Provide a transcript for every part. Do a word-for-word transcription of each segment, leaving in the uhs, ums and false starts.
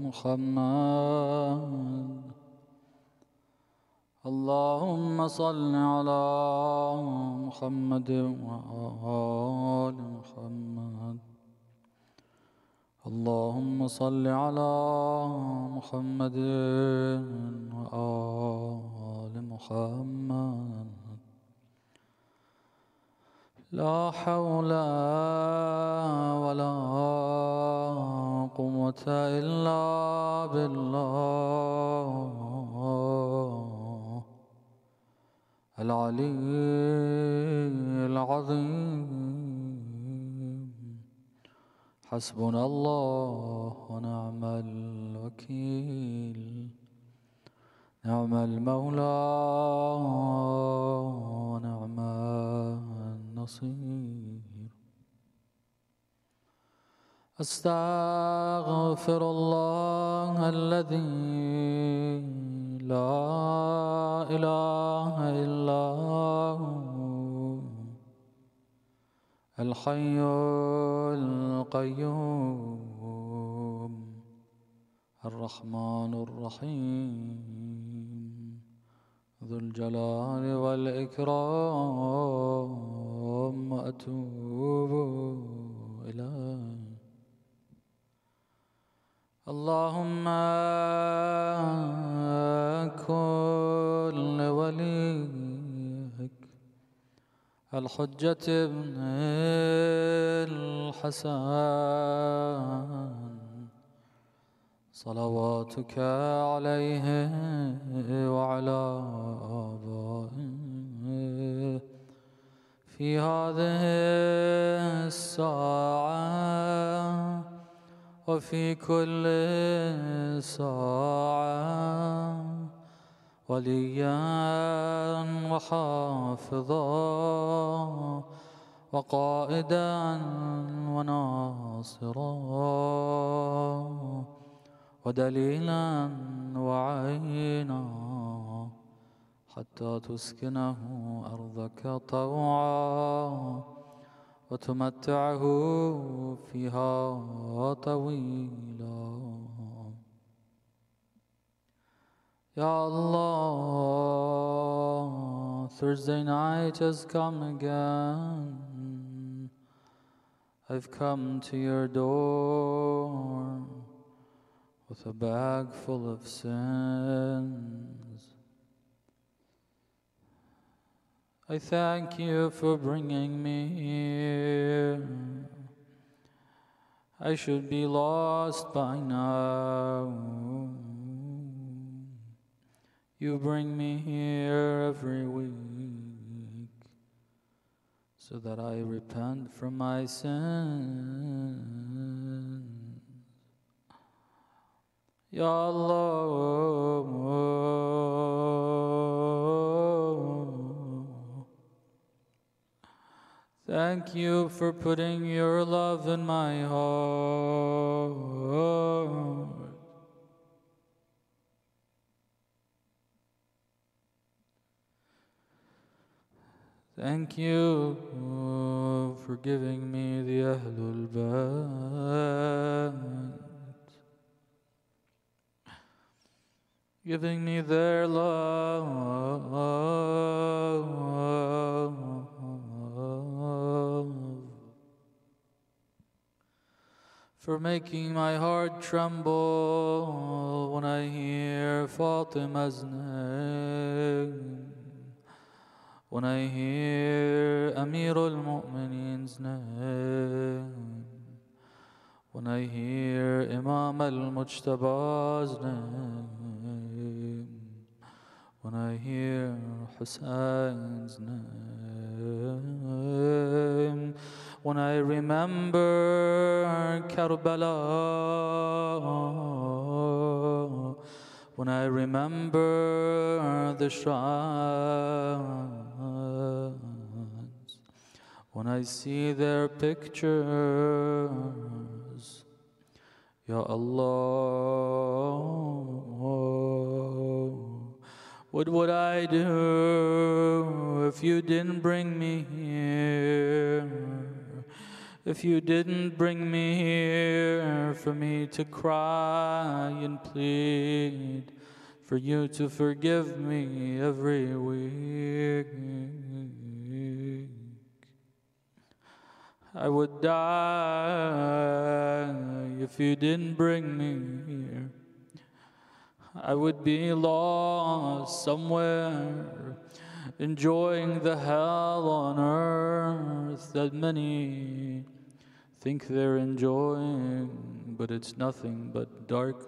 محمد اللهم صل على محمد وآل محمد اللهم صل على محمد وآل محمد لا حول ولا قوة إلا بالله العلي العظيم حسبنا الله ونعم الوكيل نعم المولى ونعم النصير أستغفر الله الذي لا إله إلا هو الحي القيوم الرحمن الرحيم ذو الجلال والإكرام وأتوب إليه اللهم كن لوليك الحجة ابن الحسن صلواتك عليه وعلى آبائه في هذه الساعة وفي كل ساعة وليا وحافظا وقائدا وناصرا ودليلا وعينا حتى تسكنه أرضك طوعا وتمتعه فيها طويلا يا Allah, Thursday night has come again. I've come to your door with a bag full of sins. I thank you for bringing me here. I should be lost by now. You bring me here every week so that I repent from my sins. Ya Allah, thank you for putting your love in my heart. Thank you for giving me the Ahlul Bayt, giving me their love, for making my heart tremble when I hear Fatima's name, when I hear Amir al-Mu'mineen's name, when I hear Imam al-Mujtaba's name, when I hear Hussein's name, when I remember Karbala, when I remember the shrines, when I see their pictures, Ya Allah, what would I do if you didn't bring me here? If you didn't bring me here for me to cry and plead, for you to forgive me every week, I would die. If you didn't bring me here, I would be lost somewhere, enjoying the hell on earth that many think they're enjoying, but it's nothing but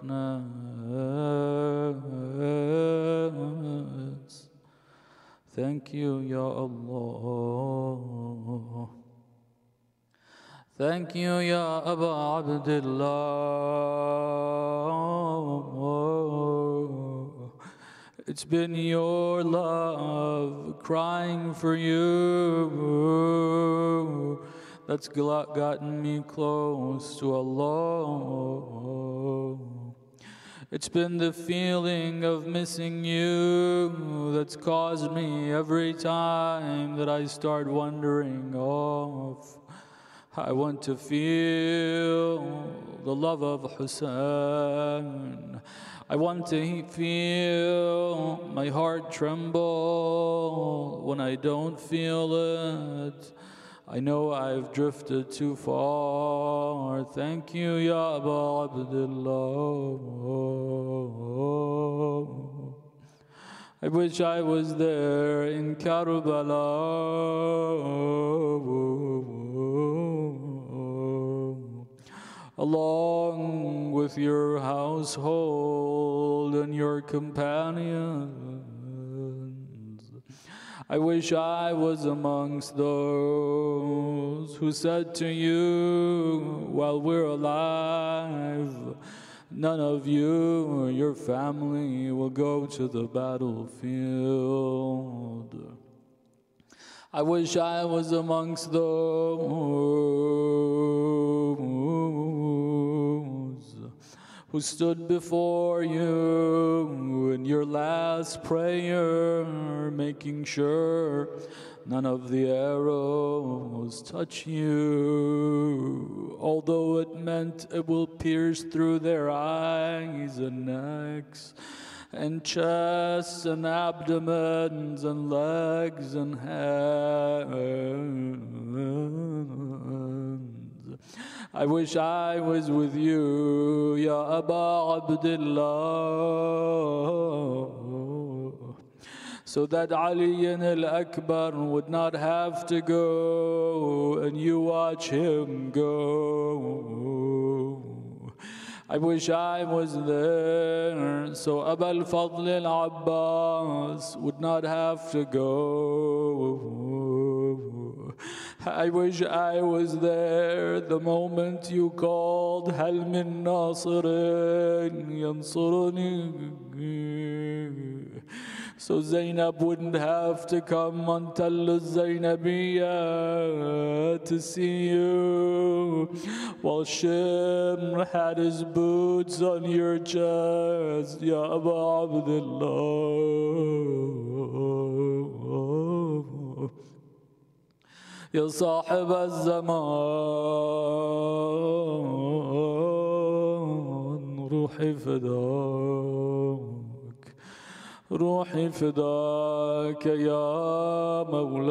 darkness. Thank you, Ya Allah. Thank you, Ya Aba Abdullah. It's been your love crying for you that's gotten me close to Allah. It's been the feeling of missing you that's caused me every time that I start wandering off. I want to feel the love of Hussein. I want to feel my heart tremble when I don't feel it. I know I've drifted too far. Thank you, Ya Aba Abdullah. I wish I was there in Karbala, along with your household and your companions. I wish I was amongst those who said to you while we're alive, none of you or your family will go to the battlefield. I wish I was amongst those who stood before you in your last prayer, making sure none of the arrows touch you, although it meant it will pierce through their eyes and necks and chests and abdomens and legs and hands. I wish I was with you, Ya Aba Abdullah, so that Ali al-Akbar would not have to go and you watch him go. I wish I was there so Aba al-Fadl al-Abbas would not have to go. I wish I was there the moment you called Hal min nasirin yansuruni, so Zainab wouldn't have to come on Tell Zainabiyya to see you, while Shimr had his boots on your chest, Ya Aba Abdullah. Ya Sahib al-Zaman, Ruhi Fidak, Ruhi Fidak Ya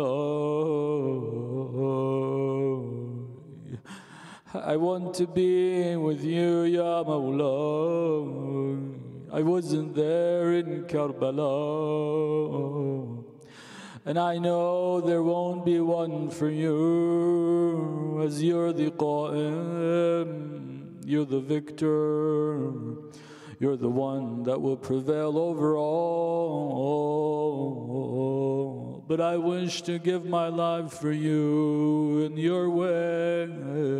Mawlay. I want to be with you, Ya Mawlay. I wasn't there in Karbala, and I know there won't be one for you, as you're the Qa'im, you're the victor, you're the one that will prevail over all. But I wish to give my life for you in your way.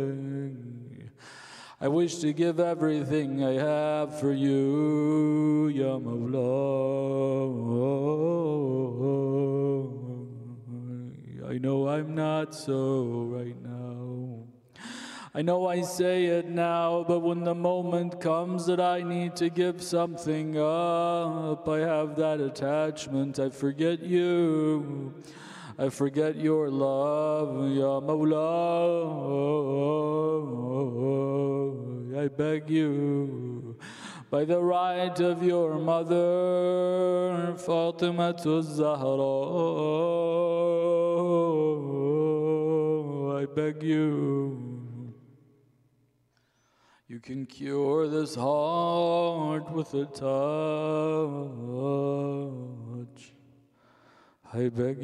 I wish to give everything I have for you, Ya Mawla. I know I'm not so right now. I know I say it now, but when the moment comes that I need to give something up, I have that attachment. I forget you. I forget your love, Ya Mawla. I beg you, by the right of your mother, Fatima Zahra, I beg you, you can cure this heart with a touch. I beg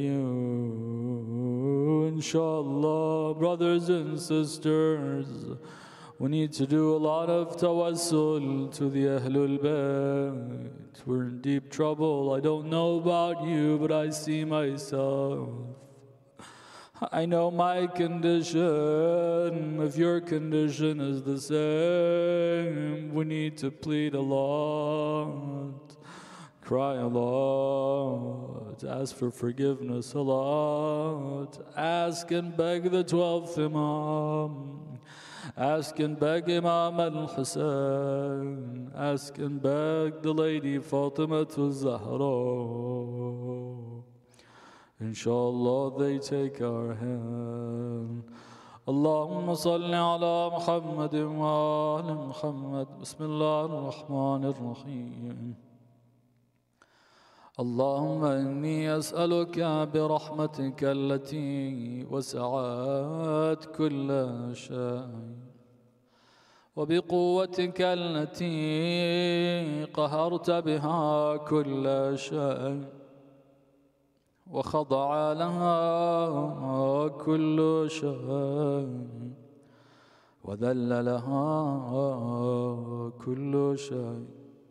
you, inshallah, brothers and sisters, we need to do a lot of tawassul to the Ahlul Bayt. We're in deep trouble. I don't know about you, but I see myself. I know my condition. If your condition is the same, we need to plead a lot, cry a lot, ask for forgiveness a lot, ask and beg the twelfth Imam. Ask and beg Imam al-Hussein. Ask and beg the lady Fatima Zahra. Inshallah they take our hand. Allahumma salli ala Muhammadin wa ala Muhammad. Bismillah ar-Rahman ar-Rahim. اللهم إني أسألك برحمتك التي وسعت كل شيء وبقوتك التي قهرت بها كل شيء وخضع لها كل شيء وذل لها كل شيء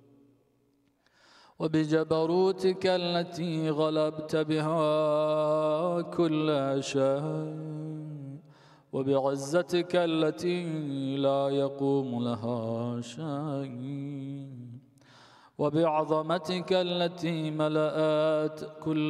وبجبروتك التي غلبت بها كل شيء وبعزتك التي لا يقوم لها شيء وبعظمتك التي ملأت كل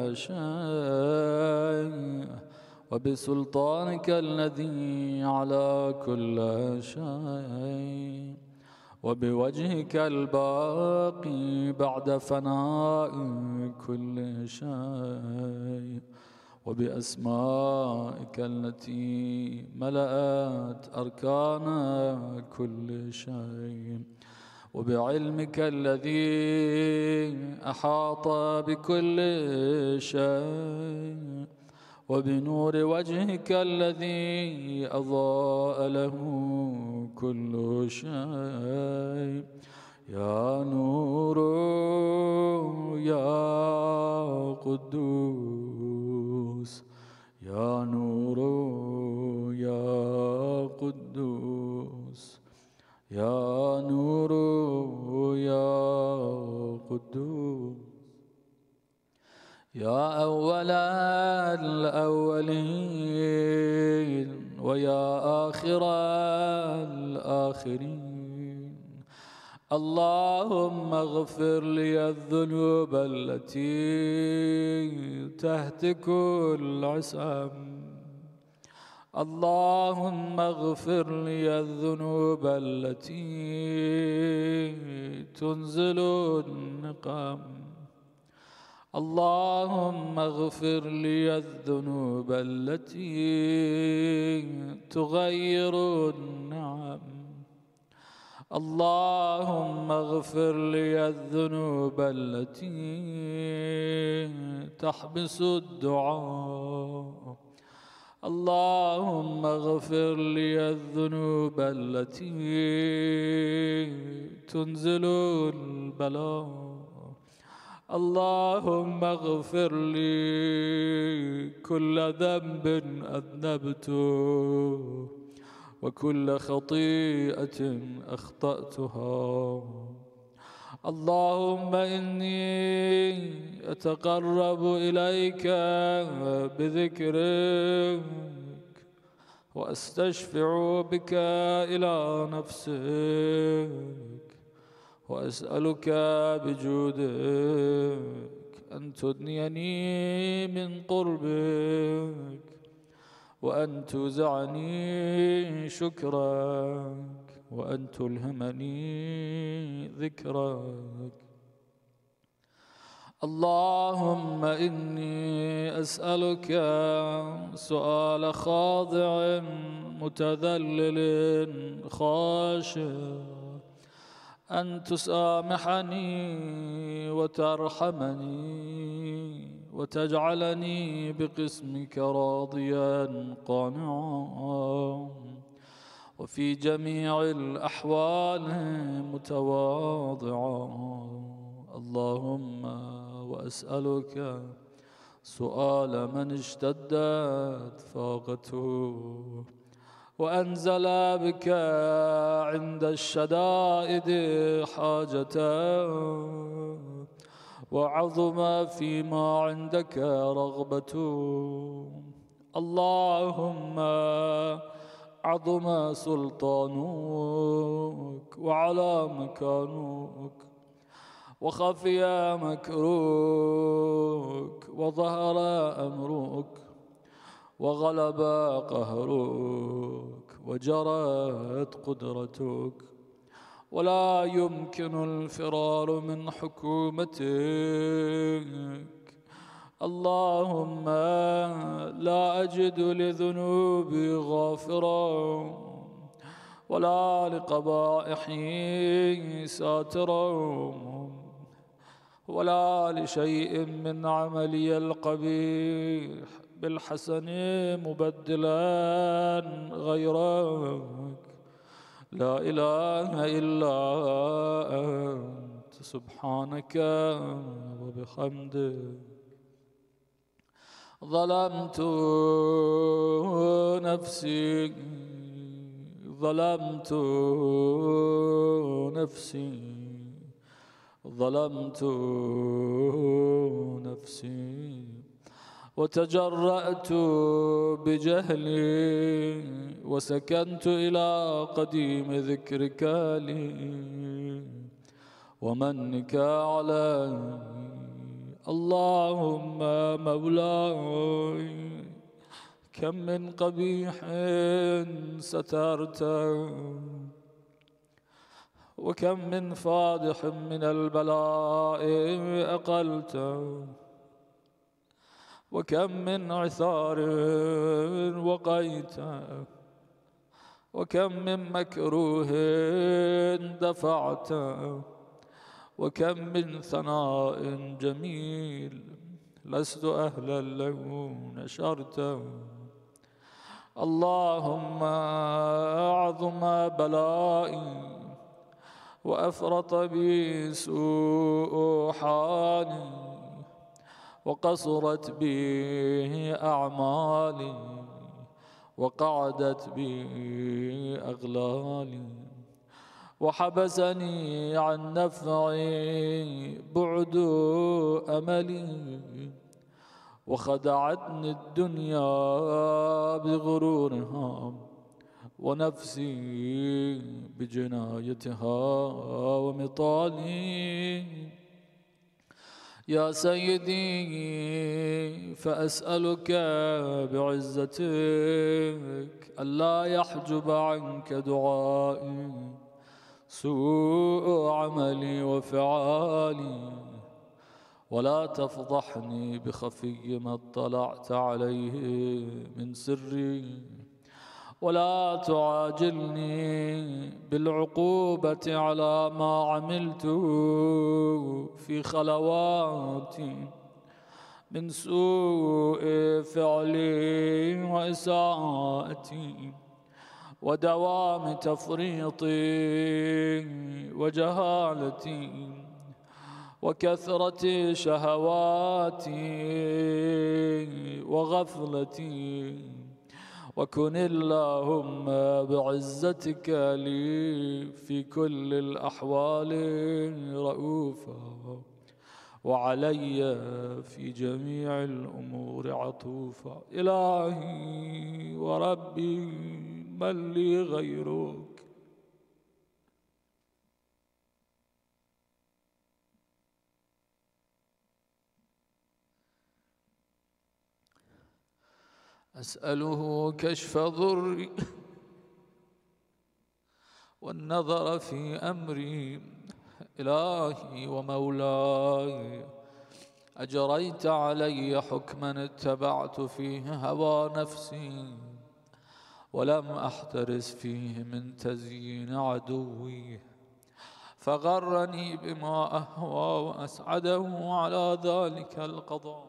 شيء وبسلطانك الذي على كل شيء وبوجهك الباقي بعد فناء كل شيء وبأسمائك التي ملأت أركان كل شيء وبعلمك الذي أحاط بكل شيء وبنور وجهك الذي أضاء له كل شيء يا نور يا قدوس يا نور يا قدوس يا نور يا قدوس يا أول الأولين ويا آخر الآخرين اللهم اغفر لي الذنوب التي تهتك العصام اللهم اغفر لي الذنوب التي تنزل النقم اللهم اغفر لي الذنوب التي تغير النعم اللهم اغفر لي الذنوب التي تحبس الدعاء اللهم اغفر لي الذنوب التي تنزل البلاء اللهم اغفر لي كل ذنب أذنبته وكل خطيئة أخطأتها اللهم إني أتقرب إليك بذكرك وأستشفع بك إلى نفسك وأسألك بجودك أن تدنيني من قربك وأن توزعني شكرك وأن تلهمني ذكرك اللهم إني أسألك سؤال خاضع متذلل خاشع أن تسامحني وترحمني وتجعلني بقسمك راضيا قانعا وفي جميع الأحوال متواضعا. اللهم وأسألك سؤال من اشتدت فاقته وأنزل بك عند الشدائد حاجته وعظم فيما عندك رغبته. اللهم عظم سلطانك وعلى مكانك وخفي مكروك وظهر أمرك وغلب قهرك وجرت قدرتك ولا يمكن الفرار من حكومتك. اللهم لا أجد لذنوبي غافرا ولا لقبائحي ساترا ولا لشيء من عملي القبيح بالحسن مبدلا غيرك. لا إله إلا أنت سبحانك وبحمدك. ظلمت نفسي ظلمت نفسي ظلمت نفسي وتجرأت بجهلي وسكنت إلى قديم ذكرك لي ومنك علي. اللهم مولاي كم من قبيح سترته وكم من فاضح من البلاء أقلته وكم من عثار وقيته وكم من مكروه دفعته وكم من ثناء جميل لست أهلا له نشرته. اللهم أعظم بلائي وأفرط بي سوء حالي وقصرت بي أعمالي وقعدت بي أغلالي وحبسني عن نفعي بعد أملي وخدعتني الدنيا بغرورها ونفسي بجنايتها ومطالي. يا سيدي فأسألك بعزتك ألا يحجب عنك دعائي سوء عملي وفعالي ولا تفضحني بخفي ما اطلعت عليه من سري ولا تعاجلني بالعقوبة على ما عملت في خلواتي من سوء فعلي وإساءتي ودوام تفريطي وجهالتي وكثرة شهواتي وغفلتي. وكن اللهم بعزتك لي في كل الأحوال رؤوفا وعلي في جميع الأمور عطوفا. إلهي وربي من لي غيرك أسأله كشف ضري والنظر في أمري. إلهي ومولاي أجريت علي حكما اتبعت فيه هوى نفسي ولم أحترس فيه من تزيين عدوي، فغرني بما أهوى وأسعده على ذلك القضاء،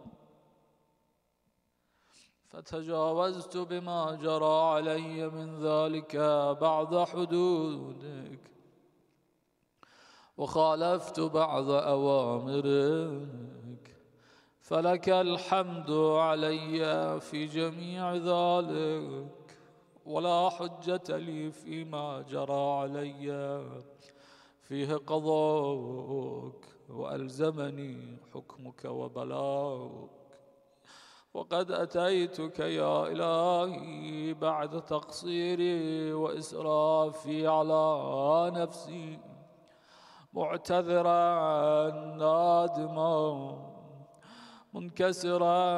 فتجاوزت بما جرى علي من ذلك بعض حدودك، وخالفت بعض أوامرك، فلك الحمد علي في جميع ذلك، ولا حجة لي فيما جرى علي فيه قضاؤك وألزمني حكمك وبلاؤك. وقد أتيتك يا إلهي بعد تقصيري وإسرافي على نفسي معتذرا نادما منكسرا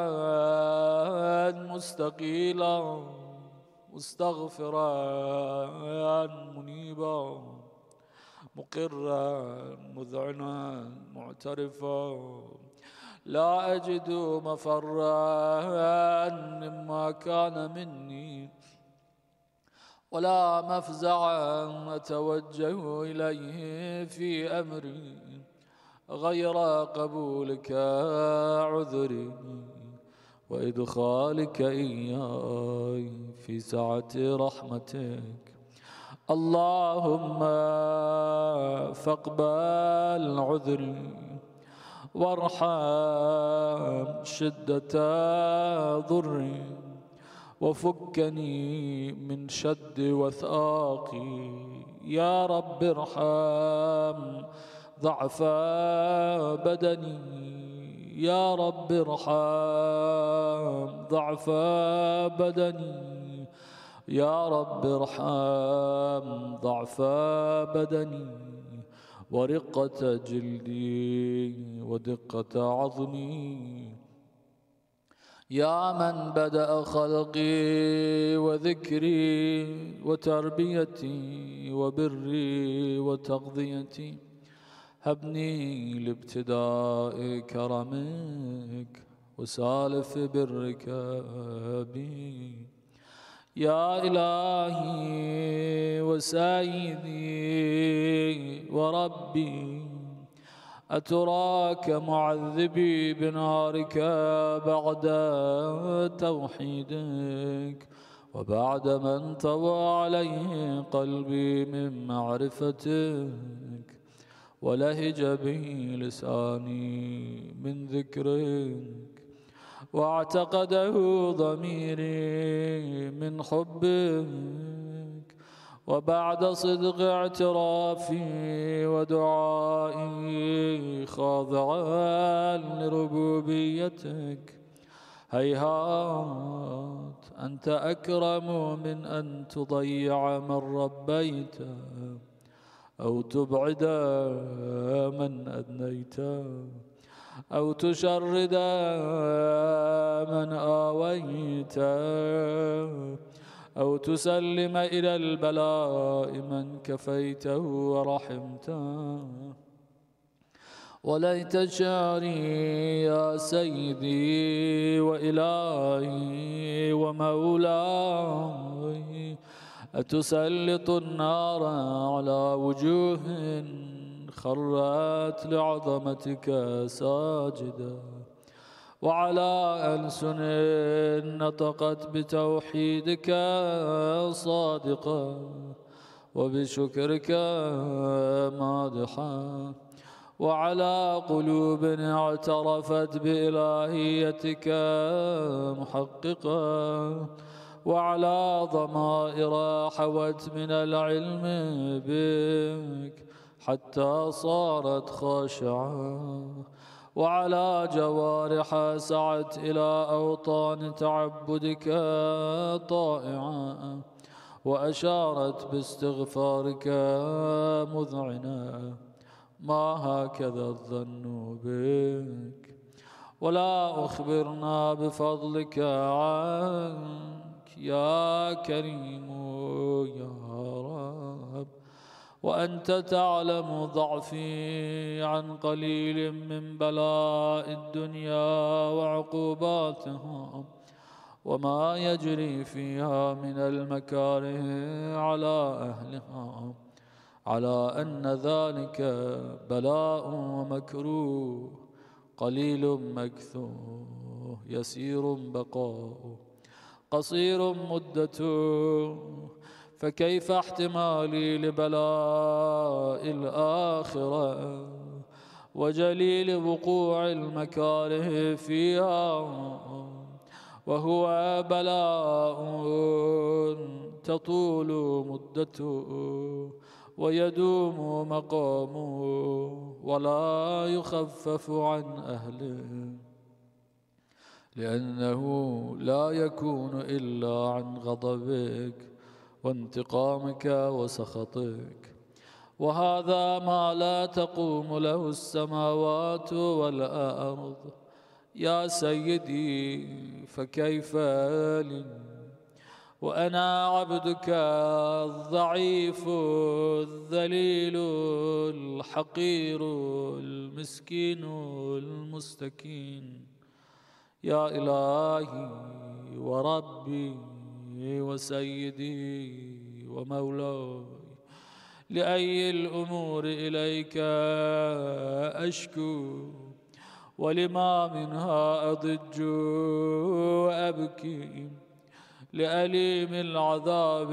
مستقيلا مستغفرا منيبا مقرا مذعنا معترفا، لا أجد مفرا مما كان مني ولا مفزعا أتوجه إليه في أمري غير قبولك عذري وإدخالك إياي في سعة رحمتك. اللهم فاقبل عذري وارحم شدة ضري وفكني من شد وثاقي. يا رب ارحم ضعف بدني، يا رب ارحم ضعف بدني، يا رب ارحم ضعف بدني ورقة جلدي ودقة عظمي. يا من بدأ خلقي وذكري وتربيتي وبري وتغذيتي، هبني لابتداء كرمك وسالف برك بي. يا إلهي وسيدي وربي، أتراك معذبي بنارك بعد توحيدك وبعد ما انطوى عليه قلبي من معرفتك ولهج به لساني من ذكرك واعتقده ضميري من حبك، وبعد صدق اعترافي ودعائي خاضعا لربوبيتك، هيهات أنت أكرم من أن تضيع من ربيت أو تبعد من أدنيت أو تشرد من آويت أو تسلم إلى البلاء من كفيته ورحمته. وليت شعري يا سيدي وإلهي ومولاي أتسلط النار على وجوه خرت لعظمتك ساجدة، وعلى ألسن نطقت بتوحيدك صادقة وبشكرك مادحة، وعلى قلوب اعترفت بإلهيتك محققة، وعلى ضمائر حوت من العلم بك حتى صارت خاشعة، وعلى جوارح سعت إلى أوطان تعبدك طائعة، وأشارت باستغفارك مذعنة. ما هكذا الظن بك، ولا أخبرنا بفضلك عنك يا كريم يا رب، وأنت تعلم ضعفي عن قليل من بلاء الدنيا وعقوباتها وما يجري فيها من المكاره على أهلها، على أن ذلك بلاء ومكروه قليل مكثوه يسير بقاؤه قصير مدته، فكيف احتمالي لبلاء الآخرة وجليل وقوع المكاره فيها، وهو بلاء تطول مدته ويدوم مقامه ولا يخفف عن أهله، لأنه لا يكون إلا عن غضبك وانتقامك وسخطك، وهذا ما لا تقوم له السماوات والأرض يا سيدي، فكيف لي وأنا عبدك الضعيف الذليل الحقير المسكين المستكين. يا إلهي وربي وسيدي ومولاي، لأي الأمور إليك أشكو، ولما منها أضج وأبكي، لأليم العذاب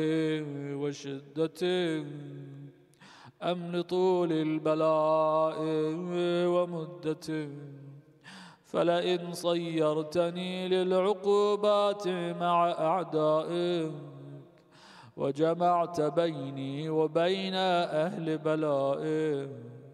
وشدته أم لطول البلاء ومدته؟ فلئن صيرتني للعقوبات مع أعدائك وجمعت بيني وبين أهل بلائك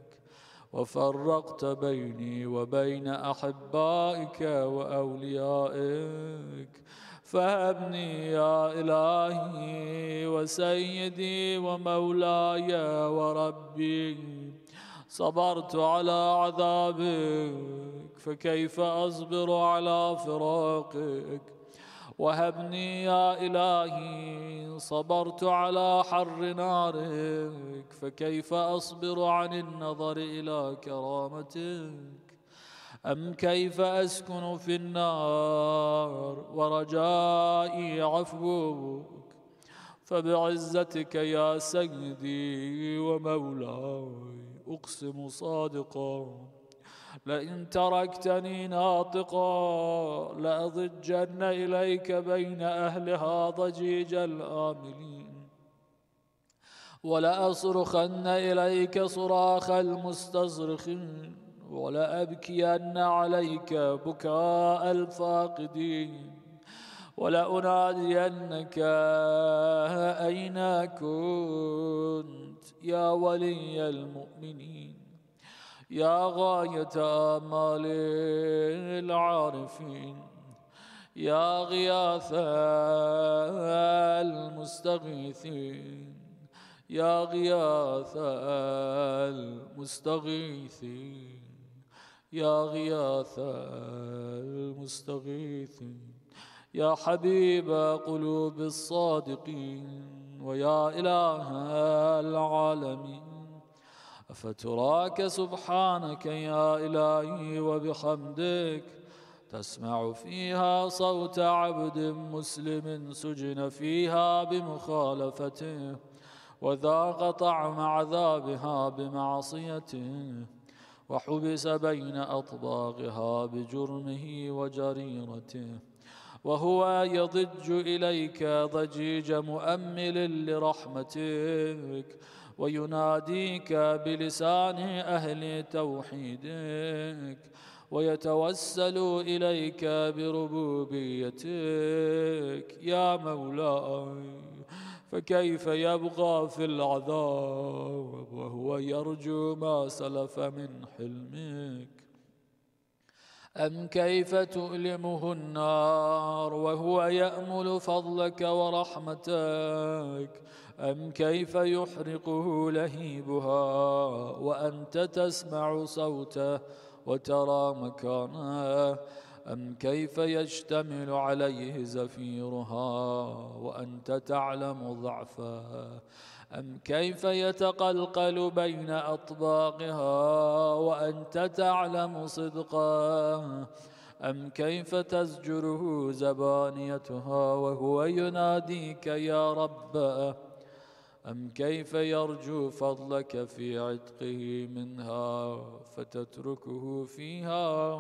وفرقت بيني وبين أحبائك وأوليائك، فهبني يا إلهي وسيدي ومولاي وربي، صبرت على عذابك فكيف أصبر على فراقك؟ وهبني يا إلهي صبرت على حر نارك فكيف أصبر عن النظر إلى كرامتك؟ أم كيف أسكن في النار ورجائي عفوك؟ فبعزتك يا سيدي ومولاي أقسم صادقا، لئن تركتني ناطقا لأضجن إليك بين أهلها ضجيج الآملين، ولأصرخن إليك صراخ المستصرخين، ولأبكين عليك بكاء الفاقدين، ولأنادينك أين كنت يا ولي المؤمنين، يا غاية آمال العارفين، يا غياث المستغيثين، يا غياث المستغيثين، يا غياث المستغيثين، يا حبيب قلوب الصادقين، ويا إله العالمين. أفتراك سبحانك يا إلهي وبحمدك تسمع فيها صوت عبد مسلم سجن فيها بمخالفته وذاق طعم عذابها بمعصيته وحبس بين أطباقها بجرمه وجريرته، وهو يضج إليك ضجيج مؤمل لرحمتك ويناديك بلسان أهل توحيدك ويتوسل إليك بربوبيتك يا مولاي، فكيف يبقى في العذاب وهو يرجو ما سلف من حلمك؟ أم كيف تؤلمه النار وهو يأمل فضلك ورحمتك؟ أم كيف يحرقه لهيبها وأنت تسمع صوته وترى مكانه؟ أم كيف يشتمل عليه زفيرها وأنت تعلم ضعفه؟ أم كيف يتقلقل بين أطباقها وأنت تعلم صدقه؟ أم كيف تزجره زبانيتها وهو يناديك يا رب؟ أم كيف يرجو فضلك في عتقه منها فتتركه فيها؟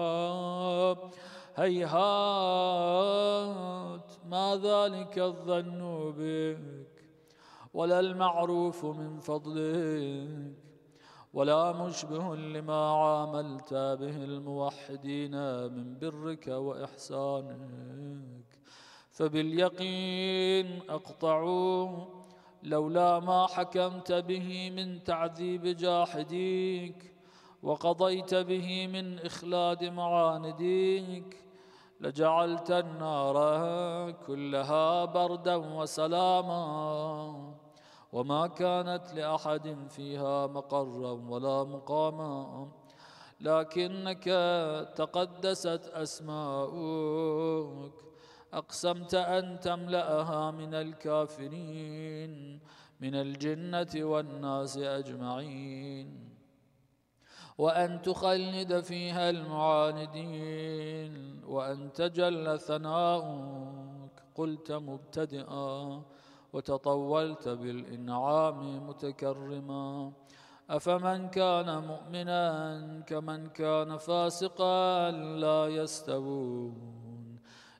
هيهات ما ذلك الظن بك ولا المعروف من فضلك ولا مشبه لما عاملت به الموحدين من برك وإحسانك. فباليقين أقطع لولا ما حكمت به من تعذيب جاحديك وقضيت به من إخلاد معانديك لجعلت النار كلها بردا وسلاما وما كانت لأحد فيها مقرا ولا مقاما، لكنك تقدست أسماؤك أقسمت أن تملأها من الكافرين من الجنة والناس أجمعين، وأن تخلد فيها المعاندين، وأن تجل ثناؤك قلت مبتدئا وتطولت بالإنعام متكرما. أفمن كان مؤمنا كمن كان فاسقا لا يستوون.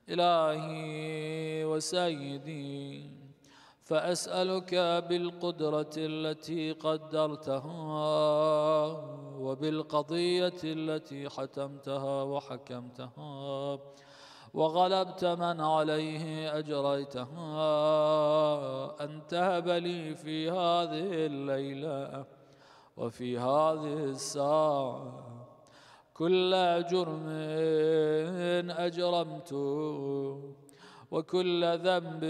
إلهي وسيدي فأسألك بالقدرة التي قدرتها وبالقضية التي حتمتها وحكمتها وغلبت من عليه أجريتها أن تهب لي في هذه الليلة وفي هذه الساعة كل جرم أجرمت وكل ذنب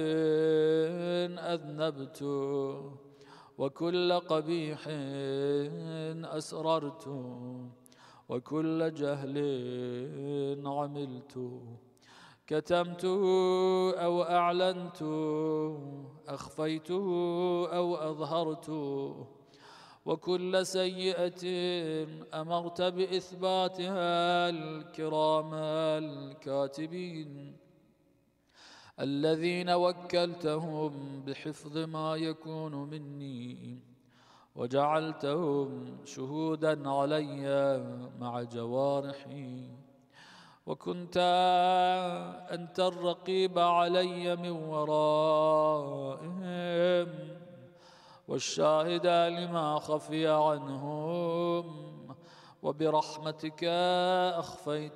أذنبت وكل قبيح أسررت وكل جهل عملت كتمته أو أعلنت أخفيته أو أظهرت وكل سيئة أمرت بإثباتها الكرام الكاتبين الذين وكلتهم بحفظ ما يكون مني وجعلتهم شهودا علي مع جوارحي، وكنت أنت الرقيب علي من ورائهم والشاهد لما خفي عنهم، وبرحمتك أخفيت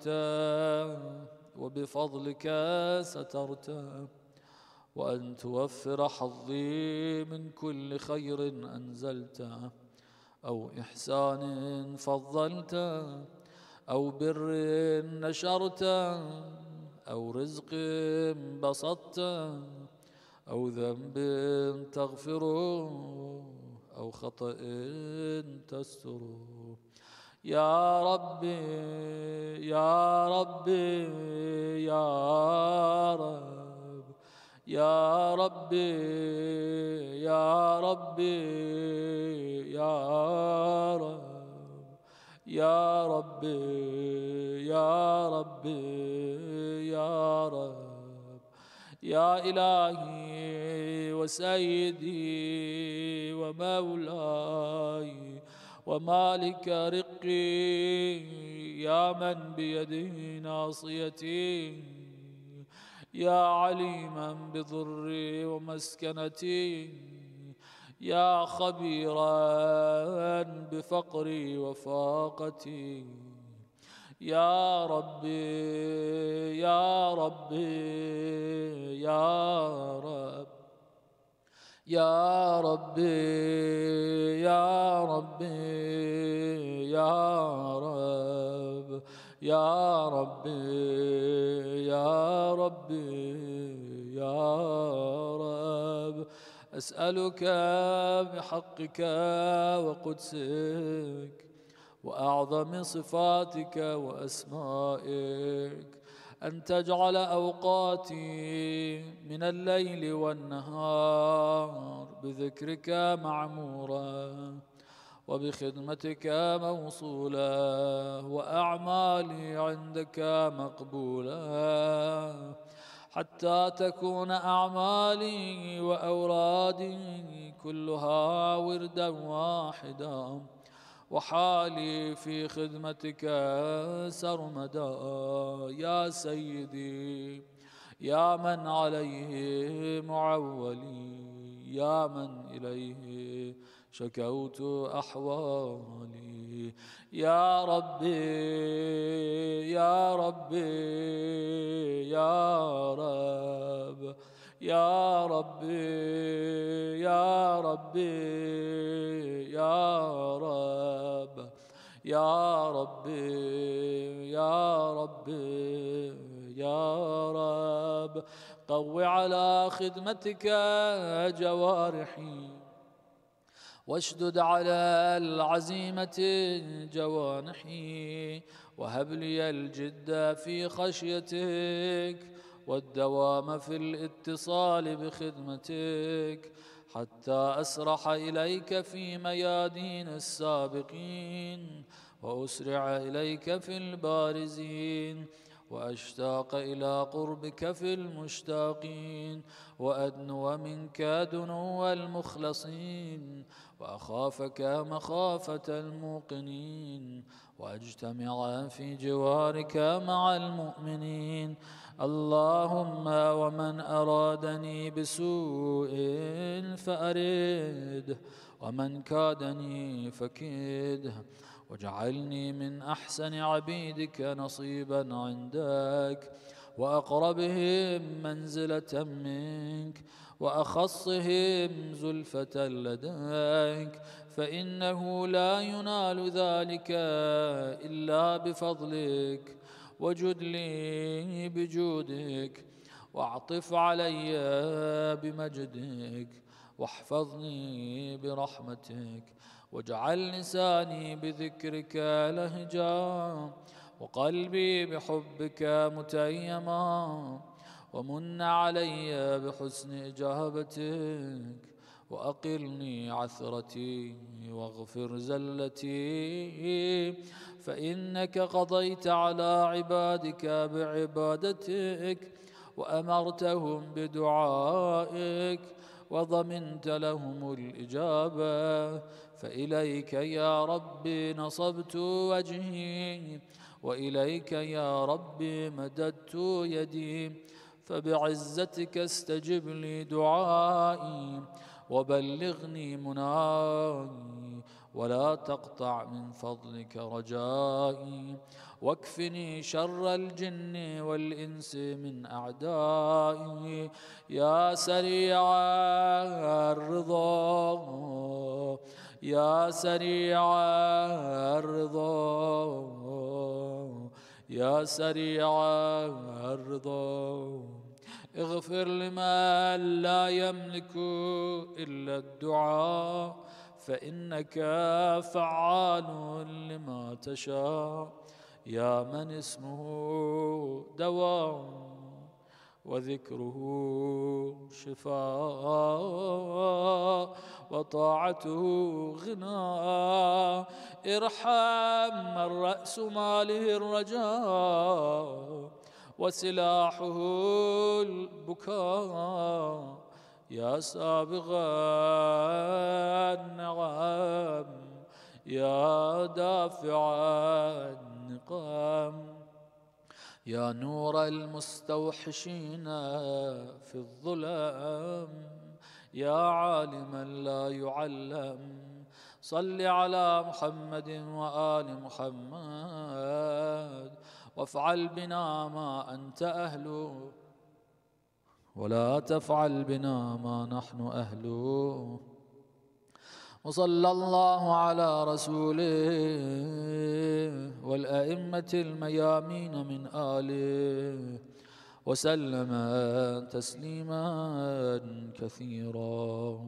وبفضلك سترت، وأن توفر حظي من كل خير أنزلت أو إحسان فضلت أو بر نشرت أو رزق بسطت أو ذنب تغفره أو خطأ تستره. يا ربي يا ربي يا رب يا ربي يا ربي يا رب يا ربي يا ربي يا رب يا إلهي وسيدي ومولاي ومالك رقي، يا من بيده ناصيتي، يا عليما بضري ومسكنتي، يا خبيرا بفقري وفاقتي، يا ربي يا ربي يا رب يا ربي يا ربي يا رب يا ربي يا ربي يا رب. أسألك بحقك وقدسك وأعظم صفاتك وأسمائك أن تجعل أوقاتي من الليل والنهار بذكرك معمورا وبخدمتك موصولا وأعمالي عندك مقبولا، حتى تكون أعمالي وأورادي كلها وردا واحدا، وحالي في خدمتك سرمدا. يا سيدي يا من عليه معولي، يا من إليه شكوت أحوالي، يا ربي يا ربي يا رب يا ربي يا ربي يا رب يا ربي يا ربي يا رب. قو على خدمتك جوارحي واشدد على العزيمة جوانحي، وهب لي الجد في خشيتك والدوام في الاتصال بخدمتك، حتى أسرح إليك في ميادين السابقين وأسرع إليك في البارزين، وأشتاق إلى قربك في المشتاقين، وأدنو منك دنو المخلصين، وأخافك مخافة الموقنين، وأجتمع في جوارك مع المؤمنين. اللهم ومن أرادني بسوء فأرده، ومن كادني فكيده، واجعلني من أحسن عبيدك نصيبا عندك، وأقربهم منزلة منك، وأخصهم زلفة لديك، فإنه لا ينال ذلك إلا بفضلك. وجد لي بجودك، واعطف علي بمجدك، واحفظني برحمتك، واجعل لساني بذكرك لهجا، وقلبي بحبك متيما، ومن علي بحسن إجابتك، وأقلني عثرتي واغفر زلتي، فإنك قضيت على عبادك بعبادتك، وأمرتهم بدعائك، وضمنت لهم الإجابة. فإليك يا ربي نصبت وجهي، وإليك يا ربي مددت يدي، فبعزتك استجب لي دعائي، وبلغني مناي، ولا تقطع من فضلك رجائي، واكفني شر الجن والإنس من أعدائي. يا سريع الرضا يا سريع الرضا يا سريع الرضا، اغفر لمن لا يملك إلا الدعاء، فإنك فعال لما تشاء. يا من اسمه دواء وذكره شفاء وطاعته غنى، ارحم من رأس ماله الرجاء وسلاحه البكاء. يا سابغ النعم يا دافع النقام، يا نور المستوحشين في الظلام، يا عالما لا يعلم، صل على محمد وآل محمد، وافعل بنا ما أنت أهله، ولا تفعل بنا ما نحن أهله. وصلى الله على رسوله والأئمة الميامين من آله، وسلم تسليما كثيرا.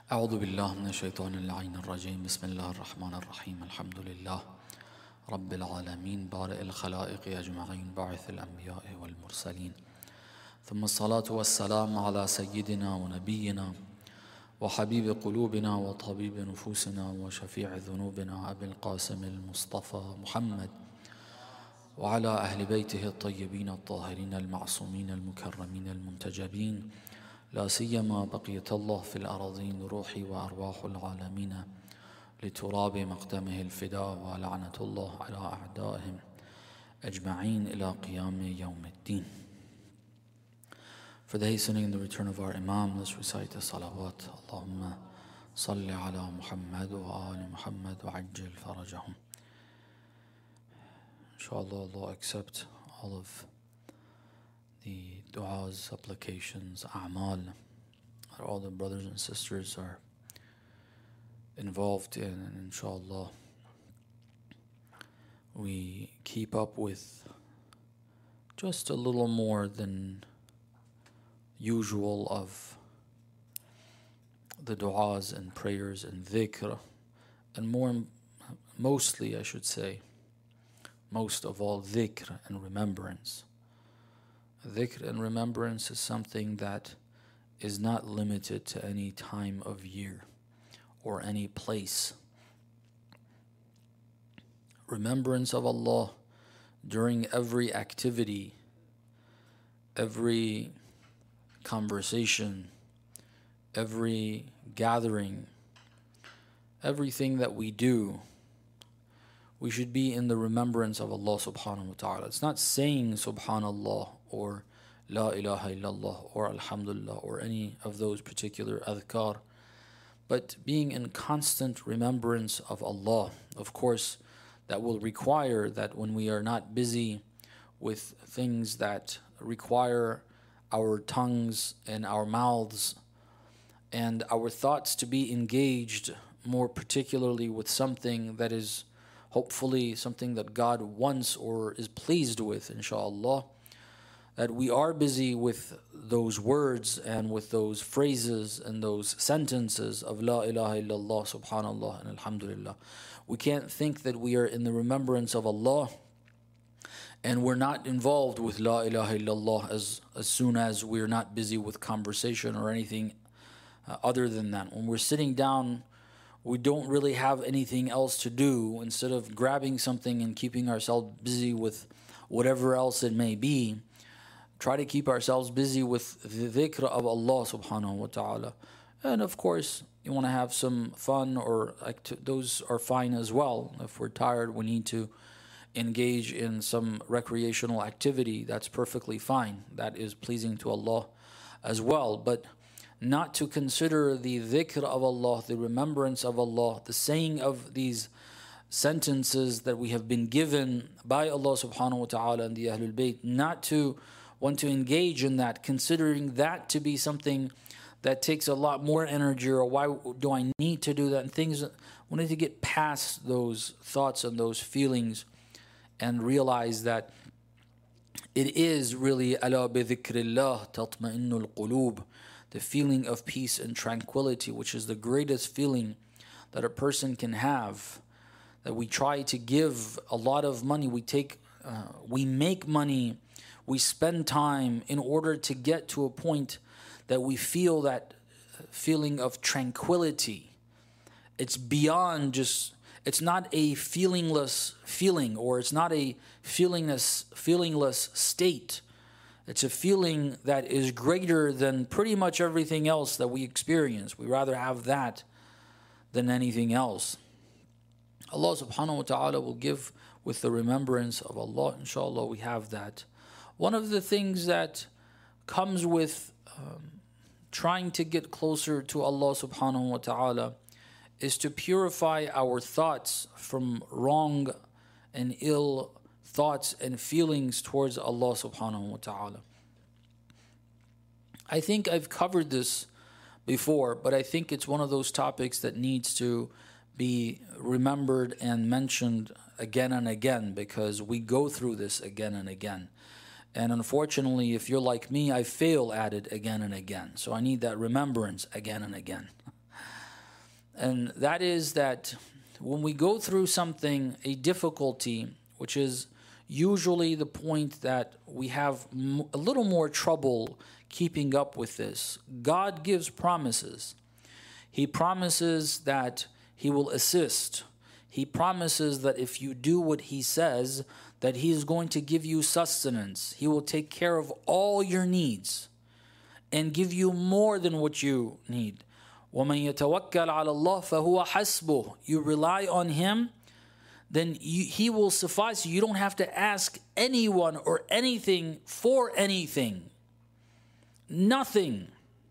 أعوذ بالله من الشيطان اللعين الرجيم بسم الله الرحمن الرحيم الحمد لله رب العالمين بارئ الخلائق أجمعين باعث الأنبياء والمرسلين ثم الصلاة والسلام على سيدنا ونبينا وحبيب قلوبنا وطبيب نفوسنا وشفيع ذنوبنا أبي القاسم المصطفى محمد وعلى أهل بيته الطيبين الطاهرين المعصومين المكرمين المنتجبين لا سيما بقية الله في الأراضين روحي وأرواح العالمين لتراب مقدمه الفداء ولعنة الله على أعدائهم أجمعين إلى قيام يوم الدين. For the hastening and the return of our Imam, let's recite the salawat. Allahumma salli ala Muhammad wa ali Muhammad wa ajjil farajahum. Inshallah, Allah accept all of the du'as, supplications, a'mal that all the brothers and sisters are involved in, and inshallah we keep up with just a little more than usual of the du'as and prayers and dhikr, and more mostly I should say most of all dhikr and remembrance. Dhikr and remembrance is something that is not limited to any time of year or any place. Remembrance of Allah during every activity, every conversation, every gathering, everything that we do, we should be in the remembrance of Allah subhanahu wa ta'ala. It's not saying subhanallah or la ilaha illallah or alhamdulillah or any of those particular adhkar, but being in constant remembrance of Allah. Of course, that will require that when we are not busy with things that require our tongues and our mouths and our thoughts to be engaged more particularly with something that is hopefully something that God wants or is pleased with, inshallah, that we are busy with those words and with those phrases and those sentences of La ilaha illallah, subhanallah, and alhamdulillah. We can't think that we are in the remembrance of Allah and we're not involved with La ilaha illallah as, as soon as we're not busy with conversation or anything uh, other than that. When we're sitting down, we don't really have anything else to do. Instead of grabbing something and keeping ourselves busy with whatever else it may be, try to keep ourselves busy with the dhikr of Allah subhanahu wa ta'ala. And of course, you want to have some fun, or act- those are fine as well. If we're tired, we need to engage in some recreational activity. That's perfectly fine. That is pleasing to Allah as well. But not to consider the dhikr of Allah, the remembrance of Allah, the saying of these sentences that we have been given by Allah subhanahu wa ta'ala and the Ahlul Bayt, not to want to engage in that, considering that to be something that takes a lot more energy, or why do I need to do that, and things. We need to get past those thoughts and those feelings and realize that it is really ala bi dhikrillah tatma'innul qulub, the feeling of peace and tranquility, which is the greatest feeling that a person can have. That we try to give a lot of money, we take, uh, we make money, we spend time in order to get to a point that we feel that feeling of tranquility. It's beyond just, it's not a feelingless feeling, or it's not a feelingless, feelingless state. It's a feeling that is greater than pretty much everything else that we experience. We rather have that than anything else. Allah subhanahu wa ta'ala will give with the remembrance of Allah. Inshallah, we have that. One of the things that comes with um, trying to get closer to Allah subhanahu wa ta'ala is to purify our thoughts from wrong and ill thoughts and feelings towards Allah subhanahu wa ta'ala. I think I've covered this before, but I think it's one of those topics that needs to be remembered and mentioned again and again, because we go through this again and again. And unfortunately, if you're like me, I fail at it again and again. So I need that remembrance again and again. And that is that when we go through something, a difficulty, which is usually the point that we have a little more trouble keeping up with this, God gives promises. He promises that He will assist. He promises that if you do what He says, that He is going to give you sustenance. He will take care of all your needs and give you more than what you need. وَمَنْ يَتَوَكَّلْ عَلَى اللَّهِ فَهُوَ حَسْبُهُ. You rely on Him, then you, He will suffice you. You don't have to ask anyone or anything for anything. Nothing.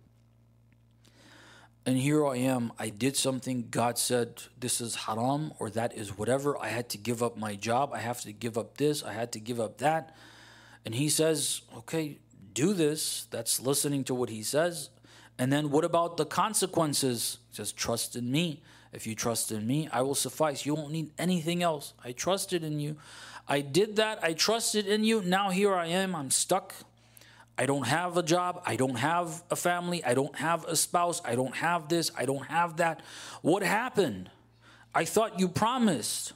And here I am, I did something, God said this is haram or that is whatever. I had to give up my job, I have to give up this, I had to give up that. And He says, okay, do this. That's listening to what He says. And then what about the consequences? He says, trust in me. If you trust in me, I will suffice. You won't need anything else. I trusted in you. I did that. I trusted in you. Now here I am. I'm stuck. I don't have a job. I don't have a family. I don't have a spouse. I don't have this. I don't have that. What happened? I thought you promised.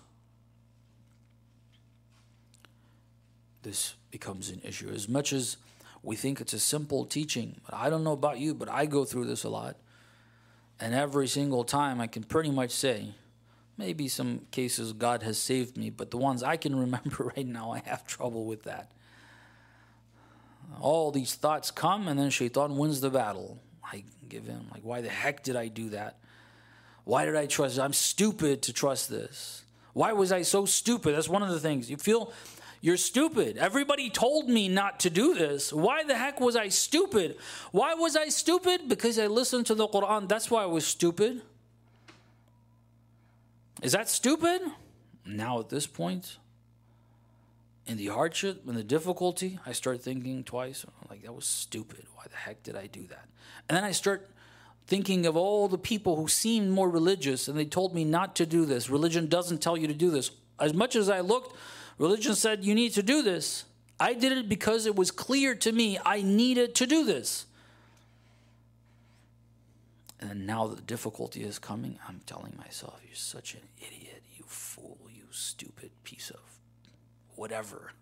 This becomes an issue. As much as we think it's a simple teaching, but I don't know about you, but I go through this a lot. And every single time I can pretty much say, maybe some cases God has saved me, but the ones I can remember right now, I have trouble with that. All these thoughts come and then Shaitan wins the battle. I give in, like, why the heck did I do that? Why did I trust? I'm stupid to trust this. Why was I so stupid? That's one of the things. You feel you're stupid. Everybody told me not to do this. Why the heck was I stupid? Why was I stupid? Because I listened to the Quran. That's why I was stupid. Is that stupid? Now at this point, in the hardship, in the difficulty, I start thinking twice. Like, that was stupid. Why the heck did I do that? And then I start thinking of all the people who seemed more religious and they told me not to do this. Religion doesn't tell you to do this. As much as I looked, religion said you need to do this. I did it because it was clear to me I needed to do this. And now the difficulty is coming. I'm telling myself, you're such an idiot, you fool, you stupid piece of whatever.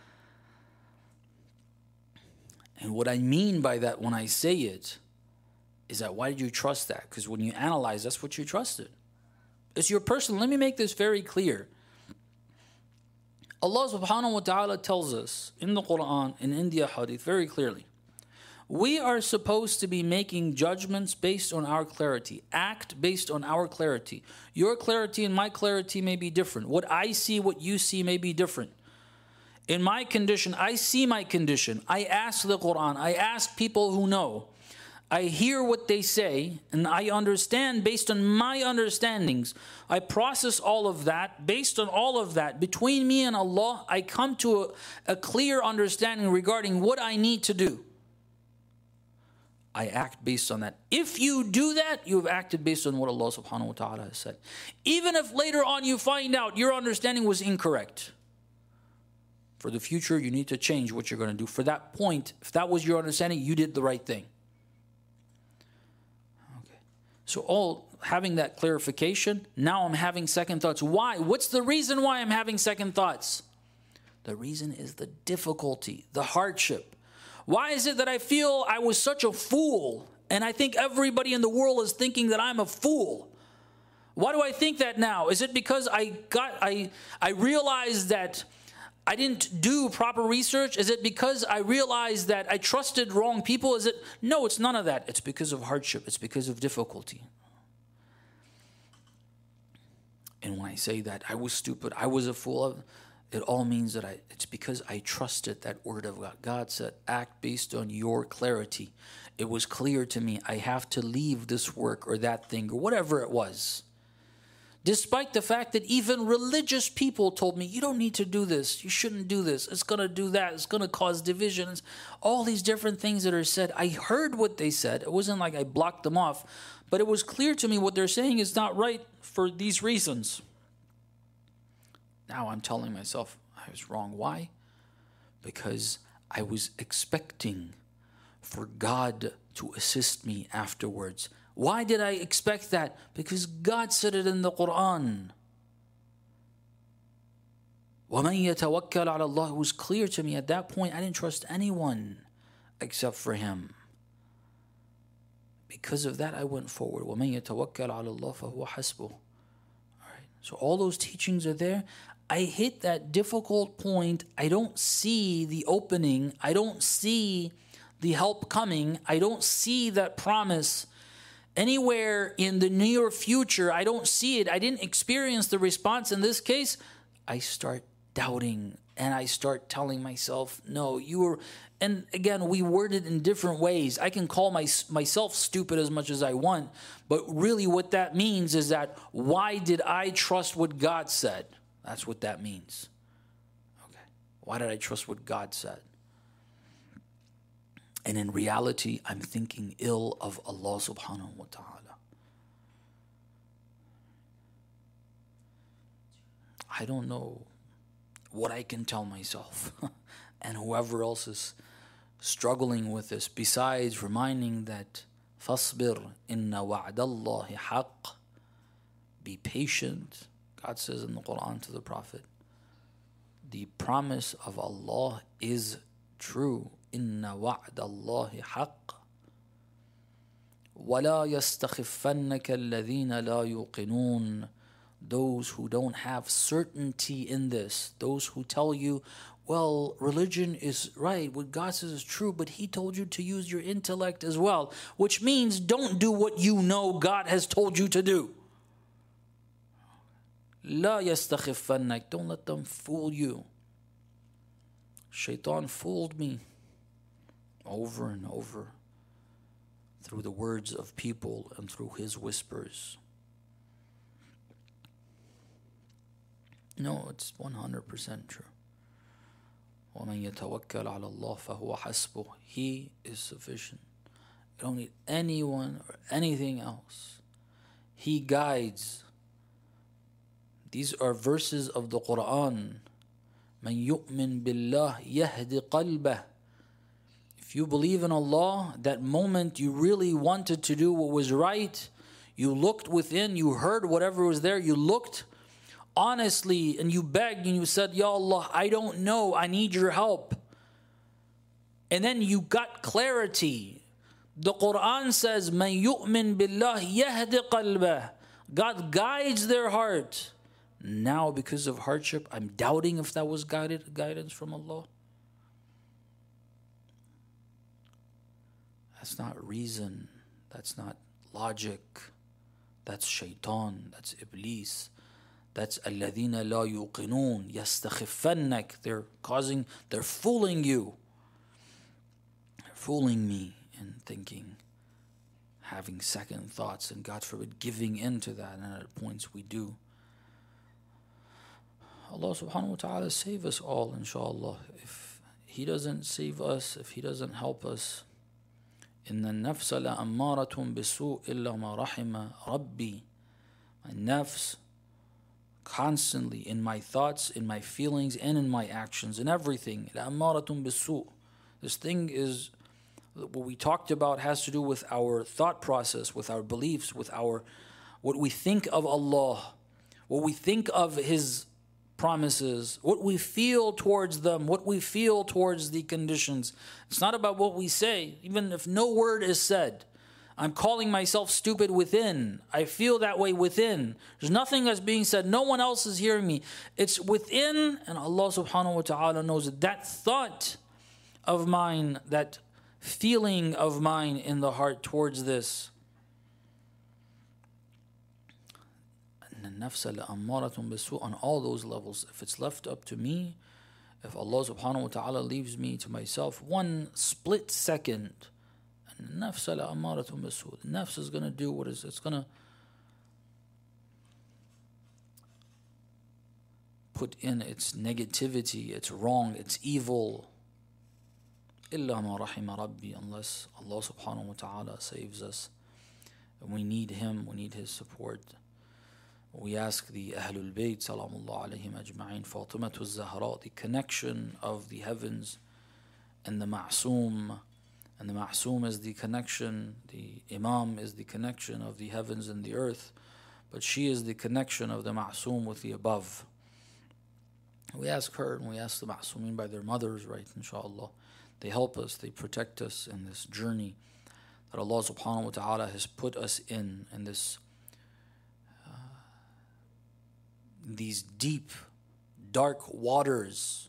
And what I mean by that when I say it is that why did you trust that? Because when you analyze, that's what you trusted. It's your personal. Let me make this very clear. Allah subhanahu wa ta'ala tells us in the Quran and in the Hadith very clearly, we are supposed to be making judgments based on our clarity, act based on our clarity. Your clarity and my clarity may be different. What I see, what you see may be different. In my condition, I see my condition. I ask the Quran. I ask people who know. I hear what they say, and I understand based on my understandings. I process all of that. Based on all of that, between me and Allah, I come to a, a clear understanding regarding what I need to do. I act based on that. If you do that, you have acted based on what Allah subhanahu wa ta'ala has said. Even if later on you find out your understanding was incorrect. For the future, you need to change what you're going to do. For that point, if that was your understanding, you did the right thing. Okay. So all having that clarification, now I'm having second thoughts. Why? What's the reason why I'm having second thoughts? The reason is the difficulty, the hardship. Why is it that I feel I was such a fool? And I think everybody in the world is thinking that I'm a fool. Why do I think that now? Is it because I got I I realized that I didn't do proper research? Is it because I realized that I trusted wrong people? Is it? No, it's none of that. It's because of hardship. It's because of difficulty. And when I say that I was stupid, I was a fool, it all means that I, it's because I trusted that word of God. God said, act based on your clarity. It was clear to me I have to leave this work or that thing or whatever it was. Despite the fact that even religious people told me, you don't need to do this. You shouldn't do this. It's going to do that. It's going to cause divisions. All these different things that are said. I heard what they said. It wasn't like I blocked them off. But it was clear to me what they're saying is not right for these reasons. Now I'm telling myself I was wrong. Why? Because I was expecting for God to assist me afterwards Why did I expect that? Because God said it in the Quran. وَمَنْ يَتَوَكَّلْ عَلَى اللَّهِ. It was clear to me at that point, I didn't trust anyone except for Him. Because of that, I went forward. وَمَنْ يَتَوَكَّلْ عَلَى اللَّهِ فَهُوَ حَسْبُهُ. All right. So all those teachings are there. I hit that difficult point. I don't see the opening. I don't see the help coming. I don't see that promise anywhere in the near future. I don't see it. I didn't experience the response in this case. I start doubting and I start telling myself, no, you were, and again, we word it in different ways. I can call my, myself stupid as much as I want, but really what that means is that why did I trust what God said? That's what that means. Okay. Why did I trust what God said? And in reality, I'm thinking ill of Allah subhanahu wa ta'ala. I don't know what I can tell myself and whoever else is struggling with this, besides reminding that فَاصْبِرْ إِنَّ وَعْدَ اللَّهِ حَقٌّ. Be patient. God says in the Quran to the Prophet, the promise of Allah is true. إِنَّ وَعْدَ اللَّهِ حَقٌّ وَلَا يَسْتَخِفَّنَّكَ الَّذِينَ لَا يُوقِنُونَ. Those who don't have certainty in this, those who tell you, well, religion is right, what God says is true, but He told you to use your intellect as well, which means don't do what you know God has told you to do. لا يستخفنك. Don't let them fool you. Shaitan fooled me over and over through the words of people and through his whispers. No, it's one hundred percent true. وَمَنْ يَتَوَكَّلْ عَلَى اللَّهِ فَهُوَ حَسْبُهُ. He is sufficient. You don't need anyone or anything else. He guides. These are verses of the Quran. مَنْ يُؤْمِن بِاللَّهِ يَهْدِ قَلْبَهِ. If you believe in Allah, that moment you really wanted to do what was right, you looked within, you heard whatever was there, you looked honestly and you begged and you said, Ya Allah, I don't know, I need your help. And then you got clarity. The Quran says, مَنْ يُؤْمِن بِاللَّهِ يَهْدِ قَلْبَهِ. God guides their heart. Now because of hardship, I'm doubting if that was guided guidance from Allah. That's not reason. That's not logic. That's shaitan. That's iblis. That's الَّذِينَ لَا يُوقِنُونَ يَسْتَخِفَّنَّكَ. They're causing, they're fooling you. They're fooling me in thinking, having second thoughts, and God forbid, giving in to that. And at points we do. Allah subhanahu wa ta'ala save us all, inshallah. If He doesn't save us, if He doesn't help us, إِنَّ النَّفْسَ لَأَمَّارَةٌ بِالسُّوءِ إِلَّا مَا رَحِمَ رَبِّي. My nafs, constantly in my thoughts, in my feelings, and in my actions, in everything. لَأَمَّارَةٌ بِالسُّوءِ. This thing is, what we talked about has to do with our thought process, with our beliefs, with our, what we think of Allah, what we think of His promises, what we feel towards them, what we feel towards the conditions. It's not about what we say, even if no word is said. I'm calling myself stupid within. I feel that way within. There's nothing that's being said. No one else is hearing me. It's within, and Allah subhanahu wa ta'ala knows it. That thought of mine, that feeling of mine in the heart towards this. On all those levels, if it's left up to me, if Allah subhanahu wa ta'ala leaves me to myself one split second, النفس لأمارة بالسوء. The nafs is going to do what is, it's going to put in its negativity, its wrong, its evil. إلا ما رحم ربي. Unless Allah subhanahu wa ta'ala saves us. And we need Him, we need His support. We ask the Ahlul Bayt, salamullah alayhim ajma'in, Fatimatul Zahra, the connection of the heavens and the Ma'soom, And the Ma'soom is the connection, the Imam is the connection of the heavens and the earth, but she is the connection of the Ma'soom with the above. We ask her and we ask the Ma'soomin by their mothers, right, inshallah. They help us, they protect us in this journey that Allah subhanahu wa ta'ala has put us in, in this, uh, these deep, dark waters.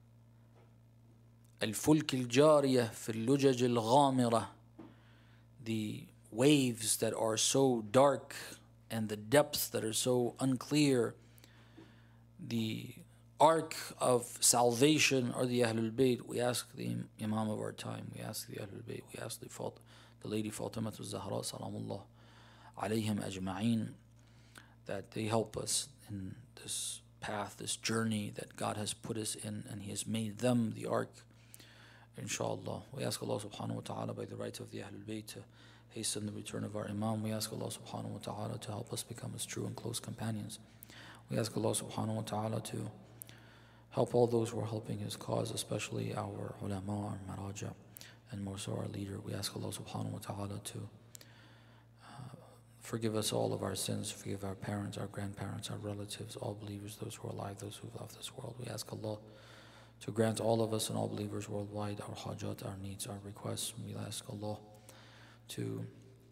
الفلك الجارية في اللجج الغامرة, the waves that are so dark and the depths that are so unclear. The ark of salvation are the Ahlul Bayt. We ask the Imam of our time, we ask the Ahlul Bayt, we ask the, Fat- the Lady Fatima al-Zahra salamullah alayhim ajma'een, that they help us in this path, this journey that God has put us in, and He has made them the ark. Inshallah, we ask Allah subhanahu wa ta'ala by the rights of the Ahlul Bayt to hasten the return of our Imam. We ask Allah subhanahu wa ta'ala to help us become His true and close companions. We ask Allah subhanahu wa ta'ala to help all those who are helping His cause, especially our ulama, our maraja, and more so our leader. We ask Allah subhanahu wa ta'ala to uh, forgive us all of our sins, forgive our parents, our grandparents, our relatives, all believers, those who are alive, those who have left this world. We ask Allah to grant all of us and all believers worldwide our hajat, our needs, our requests. We ask Allah to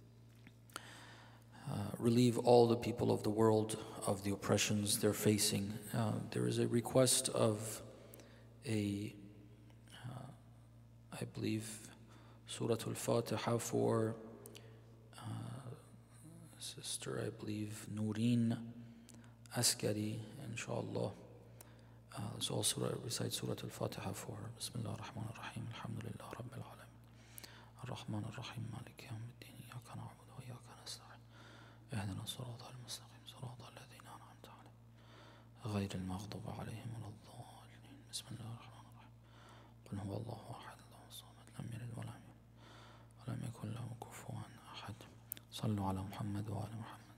uh, relieve all the people of the world of the oppressions they're facing. Uh, there is a request of a, uh, I believe, Surah Al-Fatiha for uh, Sister, I believe, Nooreen Askari, inshallah. Uh, let's also recite Surah Al-Fatiha for her. Bismillah ar-Rahman ar-Rahim. Alhamdulillah Rabbil Alamin. Ar-Rahman ar-Rahim. Malik yawmiddin. Iyaka na'budu wa iyaka nasta'in. Ihdina as-sirata al-mustaqim. Sirata alladhina an'amta alayhim. Ghayri al-maghdubi alayhim wa lad-dallin. Bismillah ar-Rahman ar-Rahim. Qul huwa Allahu ahad. Allahu samad. Lam yalid wa lam yulad. Wa lam yakun lahu kufuwan ahad. Sallu ala Muhammad wa ala Muhammad.